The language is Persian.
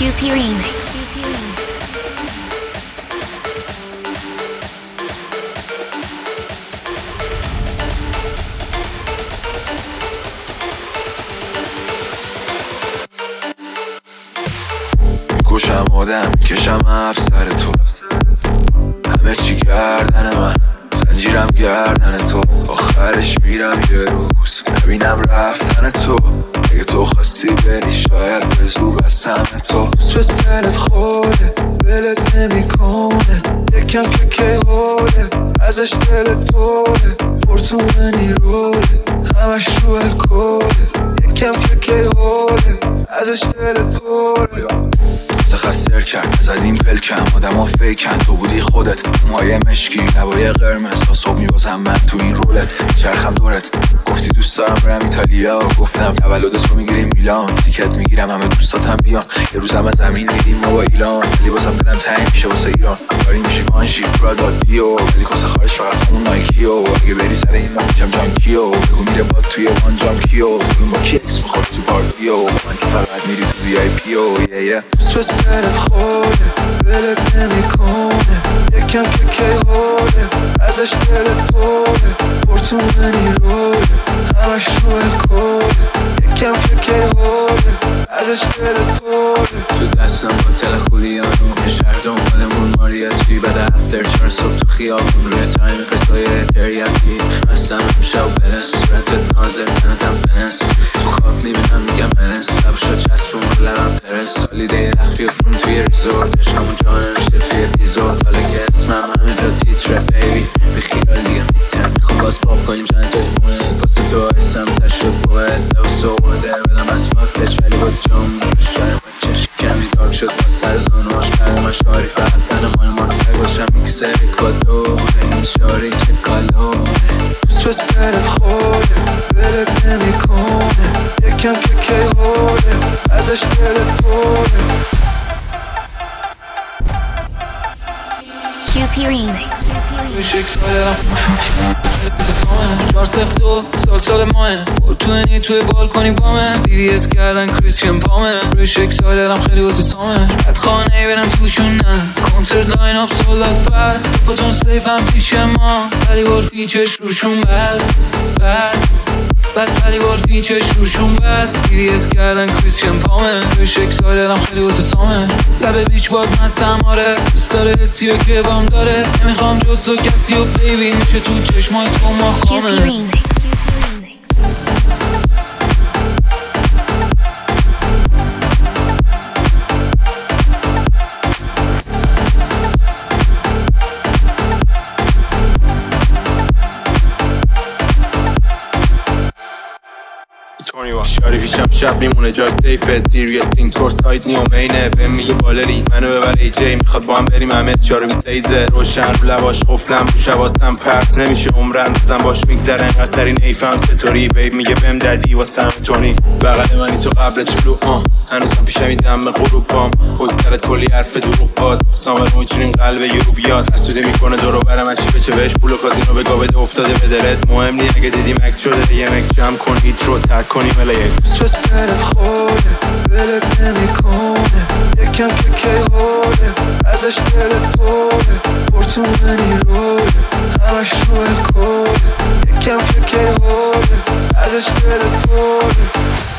QP Remix. میکشم آدم میکشم افسر تو، همه چی گردن من، زنجیرم گردن تو. آخرش میرم یه روز نبینم رفتن تو. اگه تو خواستی بری شاید به زور بستم تو. به سرت خوده دلت نمیکنه، یکم که حوله ازش دلت توله. پرتونه نیروله همش رو الکوله، یکم که حوله ازش دلت توله. سخت سر کرد زدیم پلکم، آدم ها فیکن تو بودی خودت. موهای مشکی لبای قرمز تا صبح میبازم من تو این رولت. چرخم دورت گفتی دوست دارم برم ایتالیا، گفتم تولدتو میگیریم میلان، تیکت میگیرم همه دوستاتم بیان. یه روزم از زمین میریم ما با ایلان، ولی بازم دلم تنگ میشه واسه ایران. داری میشی مانشی پرادا دیو، ولی کاسه خارج فقط اون نایکیو. اگه بری سر این من کم جانکیو، بگو میره با توی وان جام کیو. تو با کی اکس میخواد تو پارتیو، من که فقط میری تو وی آی پی او. به سرت خوده دلت نمیکنه، یکم که حوله ازش دلت توله. پرتونه نیروله همش رو الکوله، یکم که حوله ازش دلت توله. تو دستم با تل خولیانو یه شهر دنبالمون ماریاچی، بعد افتر 4 صبح تو خیابون روی تایم قصای تریاکی. هستم امشب برس صورتت نازه تنتم فنس، تو خواب میبینم میگم منس، لبشو چسبون رو لبم پرس. سالیده رخ بیافرون توی ریزورت، عشقمون جانه میشه توی اپیزود. حالا که اسمم همه جا تیتره بیبی، بی خیال دیگه میتم. میخوام باز پاپ کنیم چند جای موه، کاسه تو ایسم تشت پوهت. لو سورده بدم از فاکش ولی باز جام شاید من چشم کمی داغ شد با سر زانوش. برم اشاری فقط فن مال ماسه باشم میکسر اکوادور. این شاری چه کالوره به سرت خوده دلت نمیکنه، یکم که حوله ازش دلت توله. QP Remix. شک سالم 402 سال ماه فوتونی توی بالکنی بامه. دیریس کردن کریسچن پامه، فرشک سالم خیلی واسه سامه. حد خانه برم توشون نه، کنسرت لاین اپ سولاد فست. فوتون سیف هم پیش ما، ولی بار فیچش روشون بست بعد ولی بار فیچش روشون بست. دیریس کردن کریسچن پامه، فرشک سالم خیلی واسه سامه. لبه بیچ باد مستم آره، دوست داره حسیو که بام داره. نمیخوام جز تو کسی و بیبی، میشه تو چشمای تو ما QP خامه. Remix. شاری پیشم شب میمونه جای سیفه، سیریس این تور سایت نیومینه. بهم میگه بالری منو ببر ای جی، میخواد با هم بریم همه 4-20 روشن رو لباش قفلم رو شواسم پرت نمیشه عمرن روزم باش میگذره. انقدر سری نیفهم چطوری بیب میگه بهم ددی واسم تونی. بغل منی تو قبل طلوع هنوزم پیشم میدم به غروب بام. خود سرت کلی حرف دروغ باز، سامر موجودین قلب یورو بیاد. حسوده میکنه دورو برم از چی بچه بهش پولو کازینو بگا بده افتاده به دلت. مهم نی اگه دیدی مکس شده یه مکس جمع کن هیت رو ترک کنی ملیک. به سرت خوده دلت نمیکنه، یکم که حوله ازش دلت توله. پرتونه نیروله همش رو الکوله، یکم که حوله ازش دلت توله.